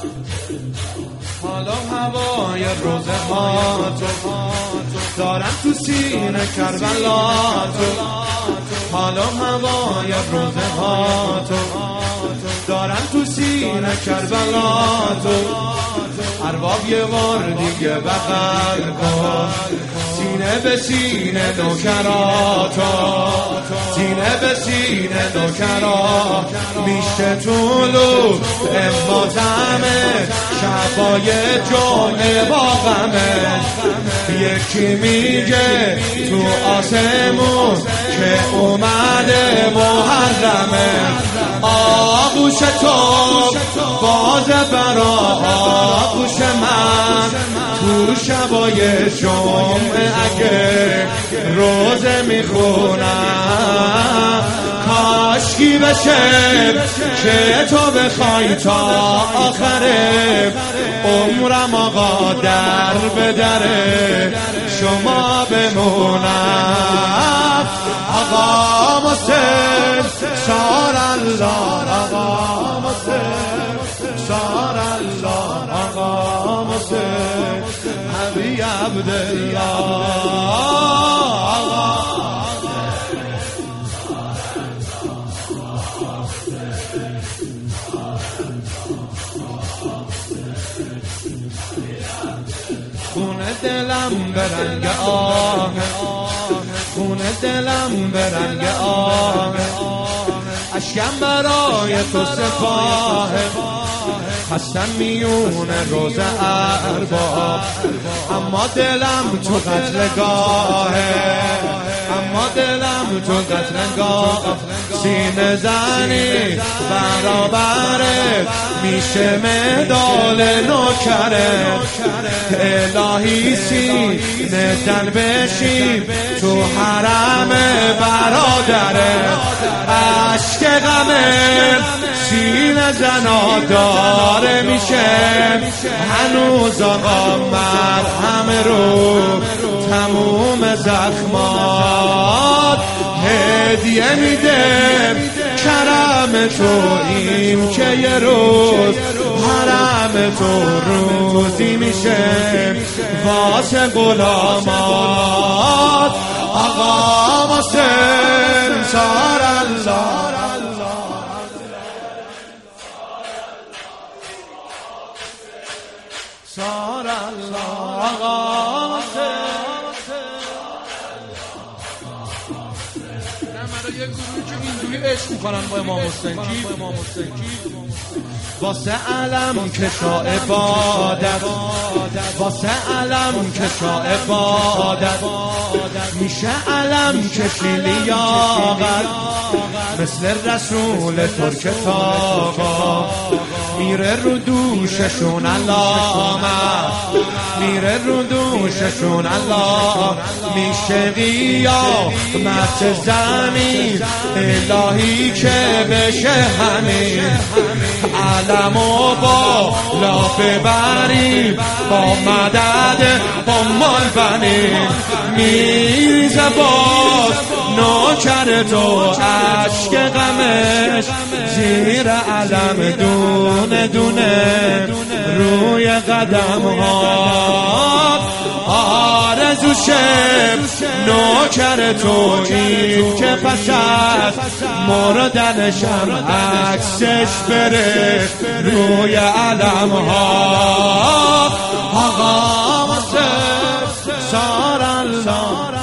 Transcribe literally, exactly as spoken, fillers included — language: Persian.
حالا هوای روزه ها تو دارم تو سینه کربلا تو، حالا هوای روزه ها تو دارم تو سینه کربلا تو. ارباب یه بار دیگه بغل کن، سینه به سینه نوکراتو، سینه به سینه نوکرات میشه طولو اماتمه، شبای جمعه با غمه. یکی میگه تو آسمون که اومده محرمه، آغوش تو باز برا آغوش من تو شبای جمعه اگه روزه میخونم. کاشکی بشه که تو بخوای تا آخره عمرم آقا در به دره شما بمونم. آقا مسلم شار الله، آقا مسلم شار الله، آقا مسلم حبی عبدالله. خونه دلم به رنگ آه، خونه دلم به رنگ آه، اشکم برای تو سپاهه، هستم میون روز ارباب، اما دلم تو قتلگاهه، اما دلم تو قتلگاه. سینه زنی برابره میشه مدال نوکره، الهی سینه زن بشیم تو حرم برادره. عشق غمه سینه زنا داره میشه، هنوز آقا مرهم رو تموم زخمات هدیه میده. کرم تو این که یه روز حرم تو روزی میشه واسه غلامات. آقا مسلم شار الله، شار الله، آقا مسلم. نه یه گروهی که اینجوری عشق میکنن با امام حسین، کی امام حسین کی واسه علم کشا عبادت، واسه علم کشا عبادت میشه علم کشی لیاقت، مثل رسول ترک تاقا میره رو دوششون علامت، میره رو دوششون علامت. میشه قیامت زمین الهی که بشه همین، علمو بالا ببریم با مدد امال بنیم. میریزه باز نوکر تو عشق غمش زیر علم دونه دونه روی قدم ها. آرزوشه نوکر تو این که پس از مردنشم عکسش بره روی علم ها. آقا مسلم شار الله،